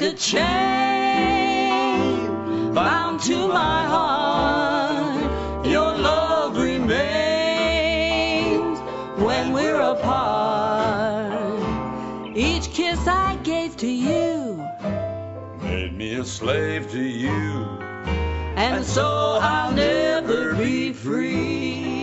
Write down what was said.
a chain bound to my heart. Your love remains when we're apart. Each kiss I gave to you made me a slave to you, and so I'll never be free.